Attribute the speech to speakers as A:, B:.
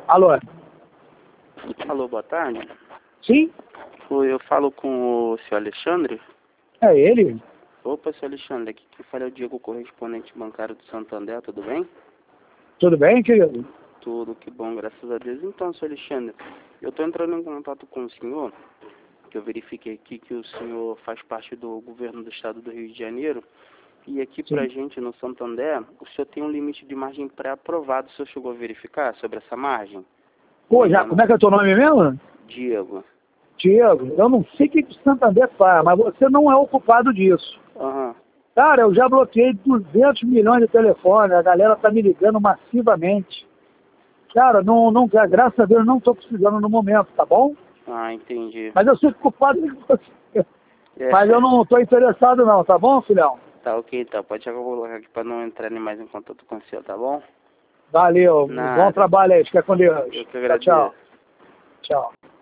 A: Alô?
B: Alô, boa tarde.
A: Sim?
B: Oi, eu falo com o senhor Alexandre.
A: É ele?
B: Opa, senhor Alexandre, aqui quem fala é o Diego, correspondente bancário do Santander, tudo bem?
A: Tudo bem, querido?
B: Tudo, que bom, graças a Deus. Então, senhor Alexandre, eu estou entrando em contato com o senhor, que eu verifiquei aqui que o senhor faz parte do governo do estado do Rio de Janeiro, e aqui
A: Sim.
B: pra gente, no Santander, o senhor tem um limite de margem pré-aprovado. O senhor chegou a verificar sobre essa margem?
A: Pô, já, como é que é teu nome mesmo?
B: Diego.
A: Diego, eu não sei o que o Santander faz, mas você não é o culpado disso.
B: Aham.
A: Cara, eu já bloqueei 200 milhões de telefones, a galera tá me ligando massivamente. Cara, graças a Deus não tô precisando no momento, tá bom?
B: Ah, entendi.
A: Mas eu sei que o culpado é você.
B: É.
A: Mas eu não tô interessado não, tá bom, filhão?
B: Tá ok, então. Pode colocar aqui pra não entrar em mais em contato com o senhor, tá bom?
A: Valeu, bom
B: Nada.
A: trabalho aí, fica com Deus.
B: Eu que
A: Tchau, tchau.
B: agradeço.
A: Tchau.